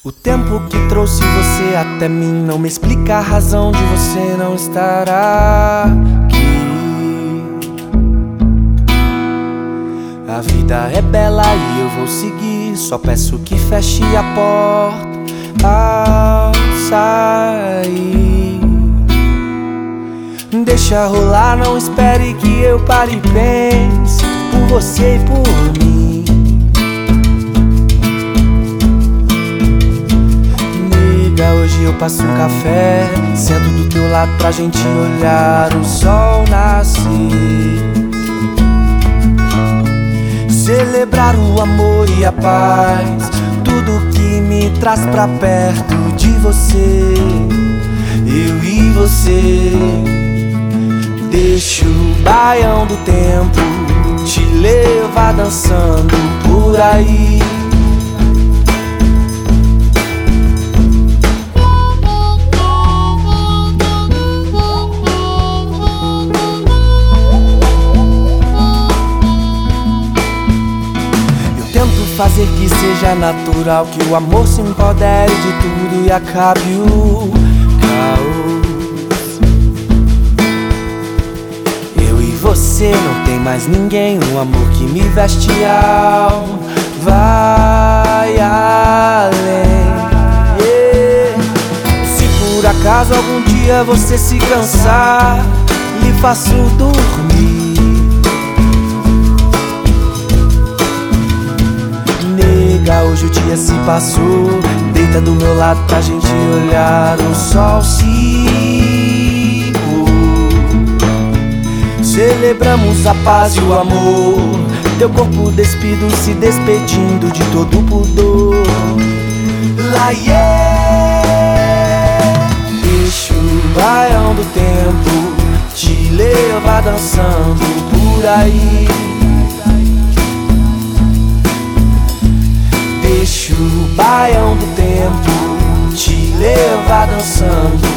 O tempo que trouxe você até mim não me explica a razão de você não estar aqui. A vida é bela e eu vou seguir, só peço que feche a porta ao sair. Deixa rolar, não espere que eu pare e pense por você e por mim. Hoje eu passo um café, sento do teu lado pra gente olhar o sol nascer, celebrar o amor e a paz, tudo que me traz pra perto de você, eu e você. Deixa o baião do tempo te levar dançando por aí. Fazer que seja natural, que o amor se empodere de tudo e acabe o caos. Eu e você, não tem mais ninguém, um amor que me veste vai além. Se por acaso algum dia você se cansar, lhe faço dormir. Hoje o dia se passou, deita do meu lado pra gente olhar o sol se pôr. Celebramos a paz e o amor, teu corpo despido se despedindo de todo o pudor. Deixa o baião do tempo te levar dançando por aí. Deixa o baião do tempo te levar dançando